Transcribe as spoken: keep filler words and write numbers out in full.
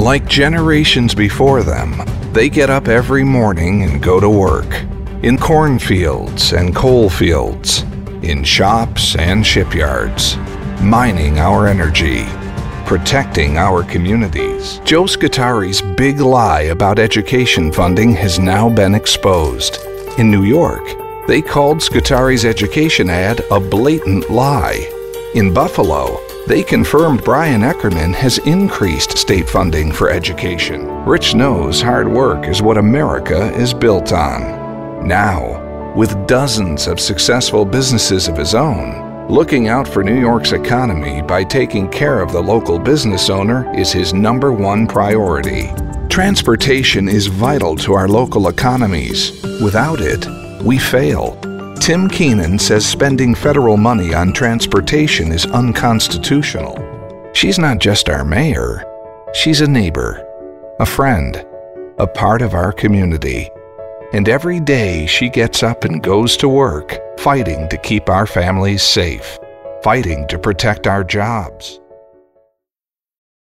Like generations before them, they get up every morning and go to work. In cornfields and coal fields, in shops and shipyards, mining our energy, protecting our communities. Joe Scutari's big lie about education funding has now been exposed. In New York, they called Scutari's education ad a blatant lie. In Buffalo, they confirmed Brian Eckerman has increased state funding for education. Rich knows hard work is what America is built on. Now, with dozens of successful businesses of his own, looking out for New York's economy by taking care of the local business owner is his number one priority. Transportation is vital to our local economies. Without it, we fail. Tim Keenan says spending federal money on transportation is unconstitutional. She's not just our mayor, she's a neighbor, a friend, a part of our community. And every day she gets up and goes to work, fighting to keep our families safe, fighting to protect our jobs.